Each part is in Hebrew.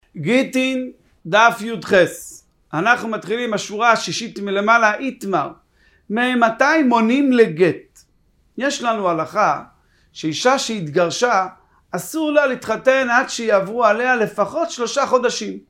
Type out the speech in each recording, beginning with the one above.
גיטין דף י"ח. אנחנו מתחילים השורה השישית מלמעלה. איתמר, ממתי מונים לגט? יש לנו הלכה שאישה שהתגרשה אסור לה להתחתן עד שיעברו עליה לפחות 3 חודשים.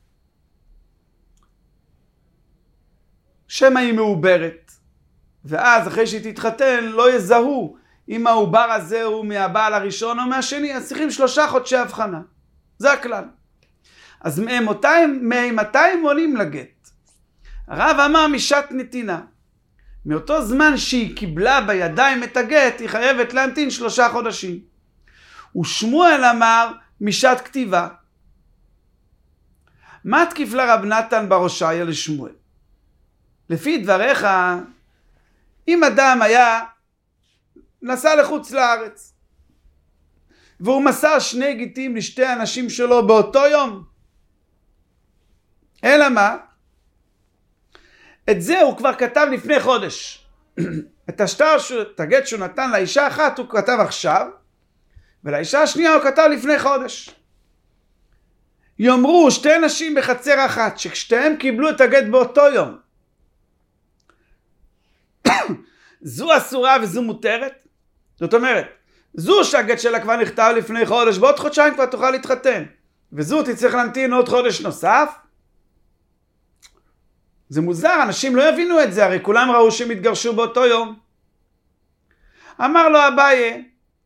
שמא היא מעוברת, ואז אחרי שהיא תתחתן לא יזהו אם העובר הזה הוא מהבעל הראשון או מהשני, אז צריכים 3 חודשי הבחנה. זה הכלל. אז ממתי מונים לגט? הרב אמר משעת נתינה. מאותו זמן שהיא קיבלה בידיים את הגט, היא חייבת להמתין 3 חודשים. ושמואל אמר משעת כתיבה. מה תקיף לרב נתן בראשיה לשמואל? לפי דבריך, אם אדם נסע לחוץ לארץ, והוא מסר 2 גיטים לשתי אנשים שלו באותו יום, אלא מה? את זה הוא כבר כתב לפני חודש. את הגט שהוא נתן לאישה אחת הוא כתב עכשיו, ולאישה השנייה הוא כתב לפני חודש. יאמרו 2 נשים בחצר אחת, שכשתיהם קיבלו את הגט באותו יום, זו אסורה וזו מותרת? זאת אומרת, זו שהגט שלה כבר נכתב לפני חודש, בעוד חודשיים כבר תוכל להתחתן, וזו תצטרך להמתין עוד חודש נוסף? זה מוזר, אנשים לא יבינו את זה, הרי כולם ראו שהם התגרשו באותו יום. אמר לו אביי,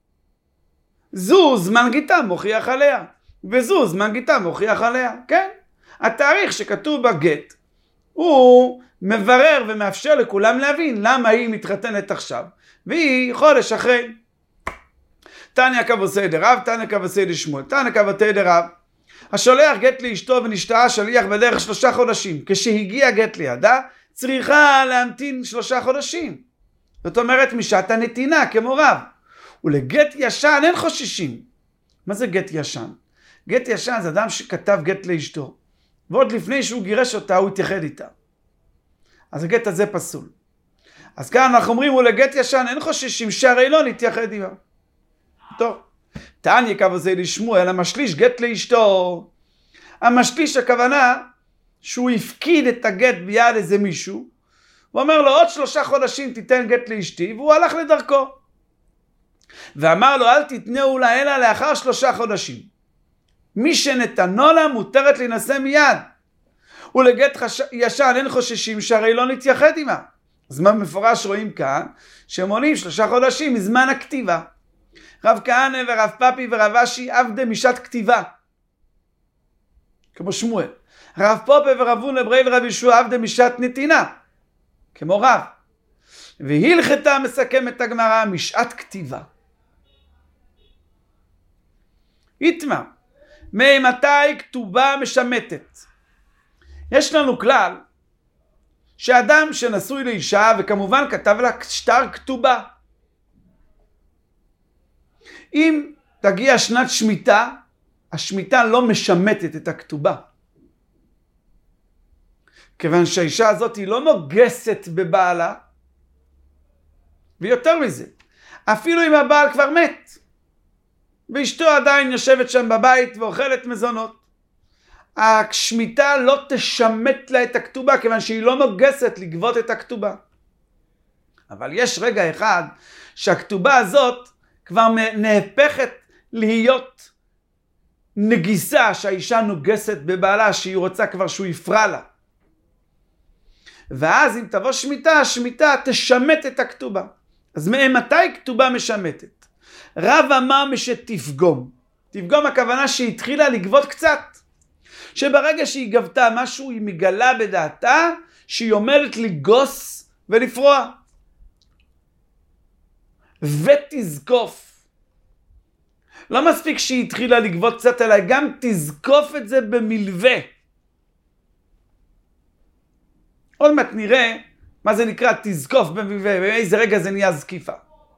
זו זמן גיטה מוכיח עליה, וזו זמן גיטה מוכיח עליה. כן, התאריך שכתוב בגט הוא מברר ומאפשר לכולם להבין למה היא מתחתנת עכשיו והיא חודש אחרי. תניא כבוסי דרב, תניא כבוסי דשמואל, תניא כבתי דרב. השולח גט לאשתו ונשתאה שליח בדרך 3 חודשים. כשהגיע גט לידה צריכה להמתין 3 חודשים. זאת אומרת משעת הנתינה כמו רב. ולגט ישן אין חוששים. מה זה גט ישן? גט ישן זה אדם שכתב גט לאשתו, ועוד לפני שהוא גירש אותה הוא התייחד איתה. אז הגט הזה פסול. אז כאן אנחנו אומרים, ולגט ישן אין חוששים שהרי לא נתייחד עמה. טוב. תניא כבוסי דשמואל, המשליש גט לאשתו. המשליש הכוונה שהוא הפקיד את הגט ביד איזה מישהו, הוא אומר לו עוד 3 חודשים תיתן גט לאשתי, והוא הלך לדרכו. ואמר לו אל תתנהו לה אלא לאחר 3 חודשים. מי שנתנו לה מותרת להינשא מיד. ולגט ישן אין חוששים שהרי לא נתייחד עמה. אז מה מפורש רואים כאן? שמונים 3 חודשים מזמן הכתיבה. רב כהנא ורב פפי ורב אשי עבדי משעת כתיבה, כמו שמואל. רב פופה ורב הונא ברי ורב ישוע עבדי משעת נתינה, כמו רב. והלכתה מסכם את הגמרא משעת כתיבה. איתמר, ממתי כתובה משמטת? יש לנו כלל שאדם שנשוי לאישה וכמובן כתב לה שטר כתובה, אם תגיע שנת שמיטה, השמיטה לא משמטת את הכתובה. כיוון שהאישה הזאת היא לא נוגסת בבעלה, ויותר מזה, אפילו אם הבעל כבר מת, ואשתו עדיין יושבת שם בבית ואוכלת מזונות, השמיטה לא תשמט לה את הכתובה, כיוון שהיא לא נוגסת לגבות את הכתובה. אבל יש רגע אחד שהכתובה הזאת כבר נהפכת להיות נגיסה, שהאישה נוגסת בבעלה, שהיא רוצה כבר שהוא יפרע לה. ואז אם תבוא שמיטה, השמיטה תשמט את הכתובה. אז ממתי כתובה משמטת? רב אמר משתפגום. תפגום הכוונה שהיא התחילה לגבות קצת. שברגע שהיא גבתה משהו, היא מגלה בדעתה שהיא עומדת לגוס ולפרוע. ותזקוף. לא מספיק שהיא התחילה לגבות קצת, אלא גם תזקוף את זה במלווה. עוד מעט נראה מה זה נקרא תזקוף במלווה, באיזה רגע זה נהיה זקיפה.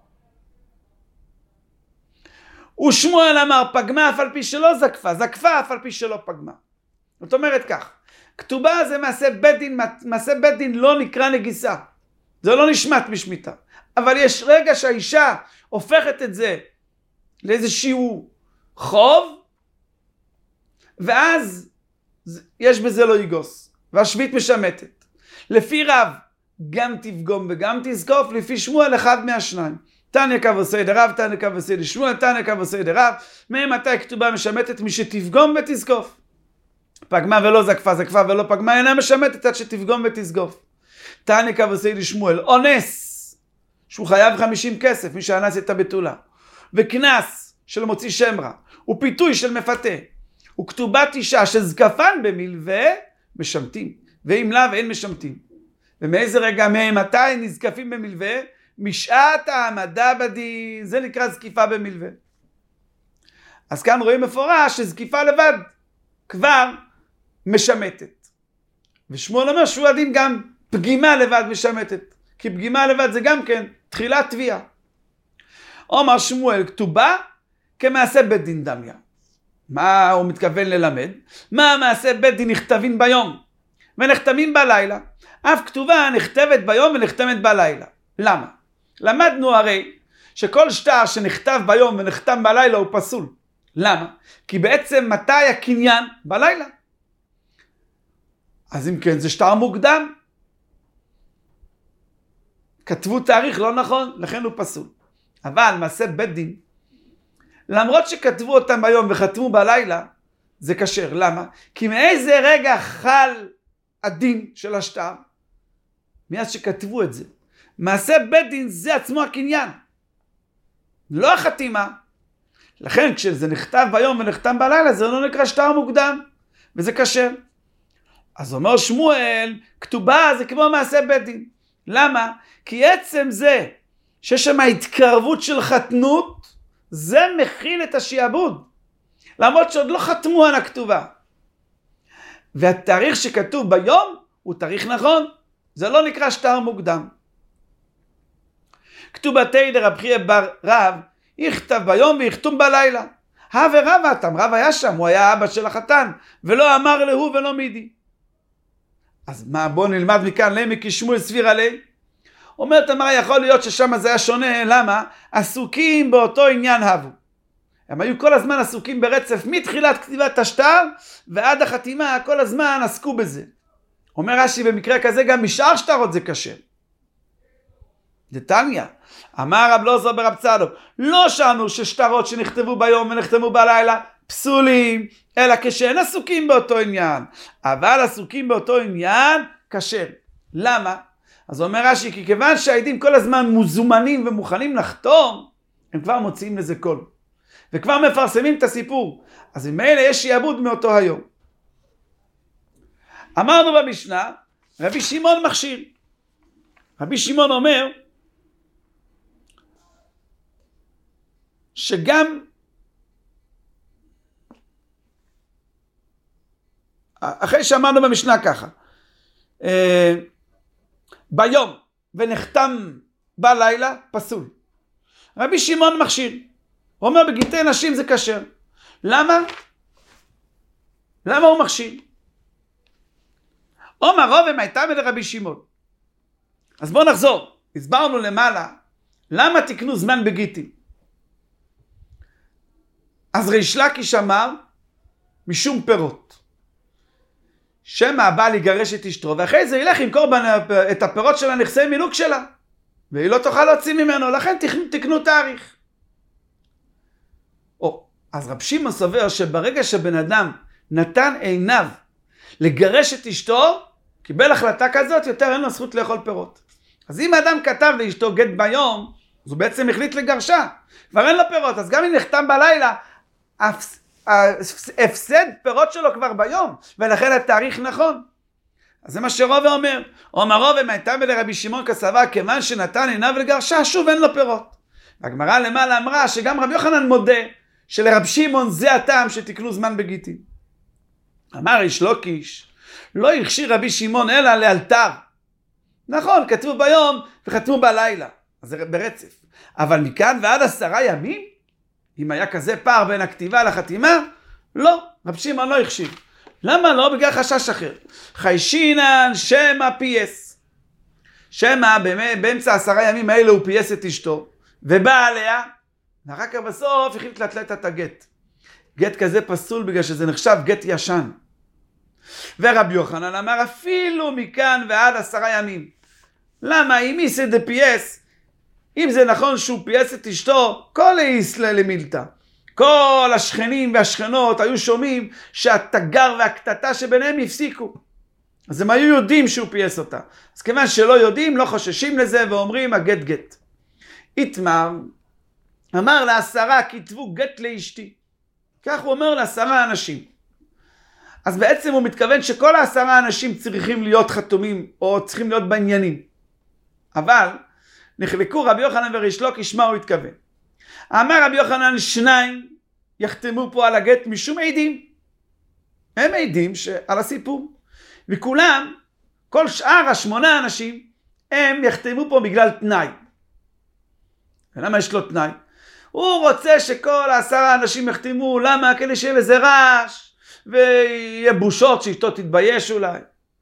ושמואל אמר פגמה אף על פי שלא זקפה, זקפה אף על פי שלא פגמה. זאת אומרת כך, כתובה זה מעשה בית דין, מעשה בית דין לא נקרא נגיסה. זה לא נשמט בשמיטה. אבל יש רגע שהאישה הופכת את זה לאיזשהו חוב, ואז יש בזה לא יגוס, והשביעית משמטת. לפי רב, גם תפגום וגם תזקוף, לפי שמואל אחד מהשניים. תניא קו עושה דרב, תניא קו עושה דשמואל, תניא קו עושה דרב, ממתי כתובה משמטת? מי שתפגום ותזקוף. פגמה ולא זקפה, זקפה ולא פגמה, אינה משמטת עד שתפגום ותזקוף. תניא קו עושה דשמואל, אונס, שהוא חייב 50 כסף, מי שאנס את הבתולה, וכנס של מוציא שם רע, ופיתוי של מפתה, וכתובת אישה שזקפן במלווה, משמטים, ואם לאו אין משמטים. ומאיזה רגע מתי נזקפים במלווה? משעת העמדה בדין, זה נקרא זקיפה במלווה. אז כאן רואים מפורש שזקיפה לבד כבר משמטת. ושמואל אומר שהוא הדין גם פגימה לבד משמטת, כי פגימה לבד זה גם כן תחילת תביעה. אומר שמואל, כתובה כמעשה בית דין דמיה. מה הוא מתכוון ללמד? מה מעשה בית דין נכתבים ביום ונחתמים בלילה? אף כתובה נכתבת ביום ונחתמת בלילה. למה? למדנו הרי שכל שטר שנכתב ביום ונחתם בלילה הוא פסול. למה? כי בעצם מתי הקניין? בלילה. אז אם כן זה שטר מוקדם. כתבו תאריך לא נכון, לכן הוא פסול. אבל מעשה בית דין, למרות שכתבו אותם ביום וחתמו בלילה, זה כשר. למה? כי מאיזה רגע חל הדין של השטר? מאז שכתבו את זה. מעשה בית דין זה עצמו הקניין, לא החתימה. לכן כשזה נכתב ביום ונחתם בלילה, זה לא נקרא שטר מוקדם, וזה כשר. אז אומר שמואל, כתובה זה כמו מעשה בית דין. למה? כי עצם זה שיש שם התקרבות של חתנות, זה מכיל את השיעבוד. למרות שעוד לא חתמו על הכתובה. והתאריך שכתוב ביום הוא תאריך נכון. זה לא נקרא שטר מוקדם. כתובתי דרב חייא בר רב, יכתב ביום ויכתום בלילה. ורב אתם, רב היה שם, הוא היה אבא של החתן, ולא אמר להוא ולא מידי. אז מה, בוא נלמד מכאן, למי כי שמואל סביר עלי. אומרת אמרה, יכול להיות ששם זה היה שונה, למה? עסוקים באותו עניין הבו. הם היו כל הזמן עסוקים ברצף, מתחילת כתיבת השטר, ועד החתימה, כל הזמן עסקו בזה. אומר רש"י, במקרה כזה גם משאר שטרות זה כשר. דתניא, אמר רב אלעזר ברב צדוק, לא שאנו ששטרות שנכתבו ביום ונחתמו בלילה פסולים, אלא כשאין עסוקים באותו עניין. אבל עסוקים באותו עניין, כשר. למה? אז אומר רש"י, כי כיוון שהעדים כל הזמן מוזומנים ומוכנים לחתום, הם כבר מוציאים לזה קול. וכבר מפרסמים את הסיפור. אז ממילא יש שיעבוד מאותו היום. אמרנו במשנה, רבי שמעון מכשיר. רבי שמעון אומר, שגם אחרי שאמרנו במשנה ככה, ביום ונחתם בלילה פסול. רבי שמעון מכשיר. הוא אומר בגיטי נשים זה כשר. למה? למה הוא מכשיר? אומר רובם הייתה מלרבי שמעון. אז בואו נחזור. הסברנו למעלה למה תקנו זמן בגיטים. אז ריש לקיש אמר משום פירות. שמא הבעל יגרש את אשתו, ואחרי זה ילך למכור את הפירות של הנכסי מילוק שלה, והיא לא תוכל להוציא ממנו, לכן תקנו תאריך. אז רב שמעון סובר שברגע שבן אדם נתן עיניו לגרש את אשתו, קיבל החלטה כזאת, יותר אין לו זכות לאכול פירות. אז אם האדם כתב לאשתו גט ביום, אז הוא בעצם החליט לגרשה, כבר אין לו פירות, אז גם אם נחתם בלילה, הפסד פירות שלו כבר ביום, ולכן התאריך נכון. אז זה מה שרובה אומר. אומר רובה, מהייתה לרבי שמעון כסבה, כיוון שנתן עיניו לגרשה, שוב אין לו פירות. והגמרא למעלה אמרה שגם רבי יוחנן מודה, שלרב שמעון זה הטעם שתקנו זמן בגיטין. אמר ריש לקיש, לא הכשיר רבי שמעון אלא לאלתר. נכון, כתבו ביום וחתמו בלילה, אז זה ברצף. אבל מכאן ועד 10 ימים, אם היה כזה פער בין הכתיבה לחתימה, לא, רב שמעון לא הכשיר. למה לא? בגלל חשש אחר. חיישינן שמא פייס. שמא באמצע 10 ימים האלה הוא פייס את אשתו, ובא עליה, ואחר כך בסוף החליט לתת את הגט. גט כזה פסול בגלל שזה נחשב גט ישן. ורבי יוחנן אמר אפילו מכאן ועד 10 ימים. למה? אם איסא דפייס, אם זה נכון שהוא פייס את אשתו, כל איסלע למילתא. כל השכנים והשכנות היו שומעים שהתגר והקטטה שביניהם הפסיקו. אז הם היו יודעים שהוא פייס אותה. אז כיוון שלא יודעים, לא חוששים לזה ואומרים הגט גט. איתמר אמר ל10 כתבו גט לאשתי. כך הוא אומר ל10 אנשים. אז בעצם הוא מתכוון שכל 10 אנשים צריכים להיות חתומים או צריכים להיות בעניינים. אבל נחלקו רבי יוחנן וריש לוקיש מה הוא התכוון. אמר רבי יוחנן 2 יחתמו פה על הגט משום עדים. הם עדים על הסיפור. וכולם, כל שאר 8 אנשים, הם יחתמו פה בגלל תנאי. ולמה יש לו תנאי? הוא רוצה שכל 10 אנשים יחתמו, למה? כדי שיהיה לזה רעש, ויהיה בושות שאשתו תתבייש אולי.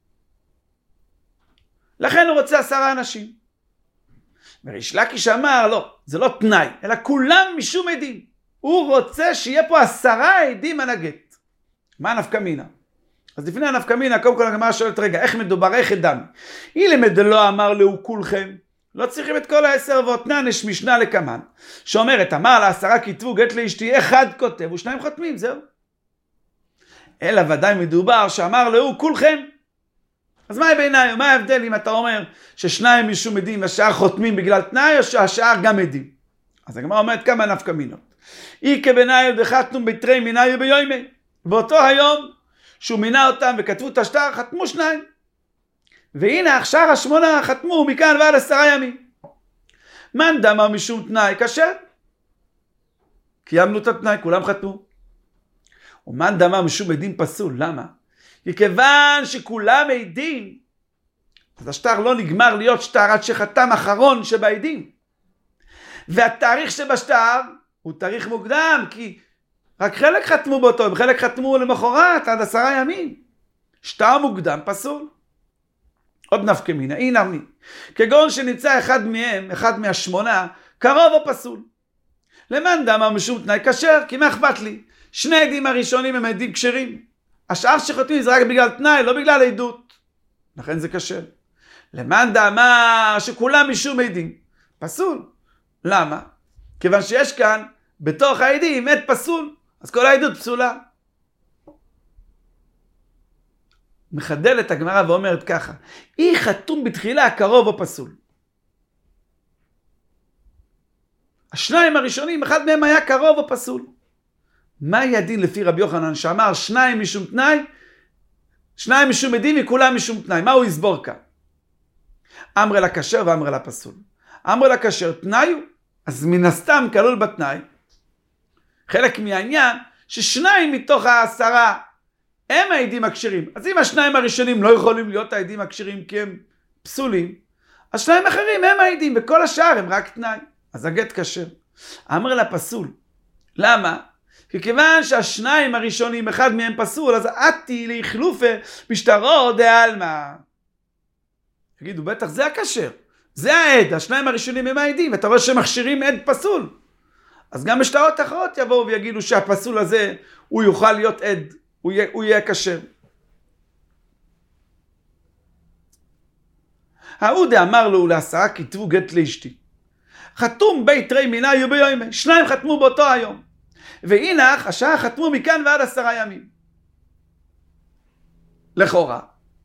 לכן הוא רוצה 10 אנשים. וריש לקיש אמר, לא, זה לא תנאי, אלא כולם משום עדים. הוא רוצה שיהיה פה 10 עדים על הגט. מה נפקא מינה? אז לפני הנפקא מינה, קודם כל הגמרא שואלת, רגע, איך מדובר, איך דמי? אילמד דלא אמר לו כולכם, לא צריכים את כל 10 ואותנן, יש משנה לקמן, שאומרת, אמר ל10 כתבו גט לאשתי, 1 כותב ו2 חותמים, זהו. אלא ודאי מדובר שאמר לו כולכם. אז מה בעיניי, מה ההבדל אם אתה אומר ש2 משום עדים והשאר חותמים בגלל תנאי, או שהשאר גם עדים? אז הגמרא אומרת כמה נפקא מינות. אי כבנאי דחתום בתרי מינאי ביומי. באותו היום שהוא מינה אותם וכתבו את השטר, חתמו 2. והנה שאר 8 חתמו מכאן ועד 10 ימים. מן דאמר משום תנאי כשר. קיימנו את התנאי, כולם חתמו. ומן דאמר משום עדים פסול, למה? כי כיוון שכולם עדים, אז השטר לא נגמר להיות שטר עד שחתם אחרון שבעדים. והתאריך שבשטר הוא תאריך מוקדם, כי רק חלק חתמו באותו, וחלק חתמו למחרת עד 10 ימים. שטר מוקדם פסול. עוד נפקא מינה, הנה מי. כגון שנמצא אחד מהם, אחד מה8, קרוב או פסול. למאן דאמר משום תנאי כשר, כי מה אכפת לי? 2 עדים הראשונים הם עדים כשרים. השאר שחותמים זה רק בגלל תנאי, לא בגלל עדות. לכן זה כשר. למאן דאמר שכולם משום עדים. פסול. למה? כיוון שיש כאן בתוך העדים עד פסול, אז כל העדות פסולה. מחדלת הגמרא ואומרת ככה, אי חתום בתחילה קרוב או פסול. 2 הראשונים, אחד מהם היה קרוב או פסול. מה יהיה הדין לפי רבי יוחנן שאמר 2 משום תנאי, 2 משום עדים וכולם משום תנאי? מה הוא יסבור כאן? אמר לה כשר ואמר לה פסול. אמר לה כשר תנאי הוא, אז מן הסתם כלול בתנאי. חלק מהעניין ש2 מתוך 10 הם העדים הכשרים. אז אם 2 הראשונים לא יכולים להיות העדים הכשרים כי הם פסולים, אז 2 אחרים הם העדים וכל השאר הם רק תנאי. אז הגט כשר. אמר לה פסול. למה? כי כיוון שה2 הראשונים אחד מהם פסול, אז עתי להחלופה משטרו דעלמא. תגידו, בטח זה הכשר. זה העד, 2 הראשונים הם העדים, ואתה רואה שמכשירים עד פסול. אז גם בשטרות אחרות יבואו ויגידו שהפסול הזה הוא יוכל להיות עד, הוא יהיה כשר. ההוא אמר לו ל10 כתבו גט לאשתי. חתום בית רי מינאי וביומי, 2 חתמו באותו היום. והינך השאר חתמו מכאן ועד 10 ימים. לכאורה.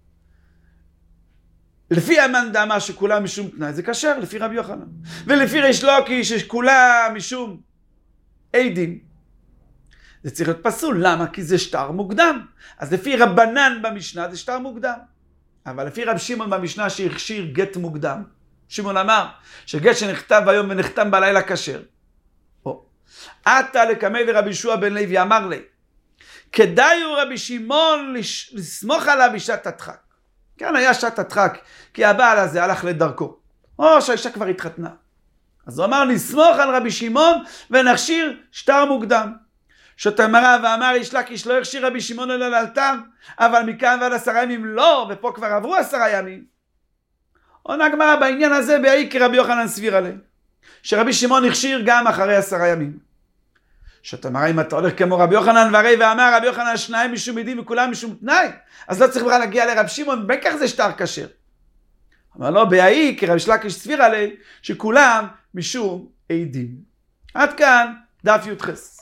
לפי המאן דאמר שכולם משום תנאי, זה כשר לפי רבי יוחנן. ולפי ריש לוקיש שכולם משום עדים. זה צריך להיות פסול. למה? כי זה שטר מוקדם. אז לפי רבנן במשנה זה שטר מוקדם. אבל לפי רב שמעון במשנה שהכשיר גט מוקדם. שמעון אמר שגט שנכתב היום ונחתם בלילה כשר. עתה לקמי לרבי יהושע בן לוי אמר לי, כדאי הוא רבי שמעון לסמוך עליו בשעת הדחק. כן, היה שעת הדחק, כי הבעל הזה הלך לדרכו. או שהאישה כבר התחתנה. אז הוא אמר, נסמוך על רבי שמעון ונכשיר שטר מוקדם. שתמרה ואמר איש לקיש לא הכשיר רבי שמעון אלא לאלתר, אבל מכאן ועד 10 ימים לא, ופה כבר עברו 10 ימים. עונה הגמרא בעניין הזה בהאי כרבי יוחנן סביר עליה. שרבי שמעון הכשיר גם אחרי 10 ימים. שאתה אומר, אם אתה הולך כמו רבי יוחנן והרי ואמר, רבי יוחנן שניים משום עדים וכולם משום תנאי, אז לא צריך בכלל להגיע לרב שמעון, בכך זה שטר כשר. אמר לו, בהאי, כי רב שלקיש סביר עלי, שכולם משום עדים. עד כאן, דף י"ח.